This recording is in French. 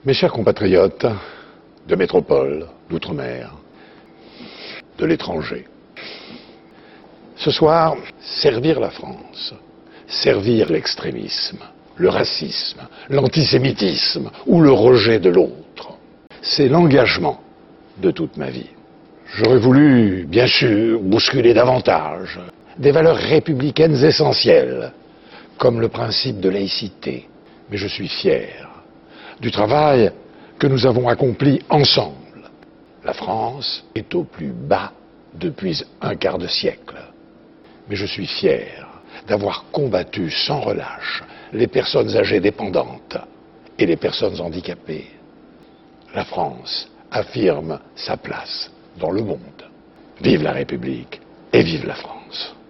Mes chers compatriotes de métropole, d'outre-mer, de l'étranger, ce soir, servir la France, servir l'extrémisme, le racisme, l'antisémitisme ou le rejet de l'autre, c'est l'engagement de toute ma vie. J'aurais voulu, bien sûr, bousculer davantage des valeurs républicaines essentielles, comme le principe de laïcité, mais je suis fier du travail que nous avons accompli ensemble. La France est au plus bas depuis un quart de siècle. Mais je suis fier d'avoir combattu sans relâche les personnes âgées dépendantes et les personnes handicapées. La France affirme sa place dans le monde. Vive la République et vive la France.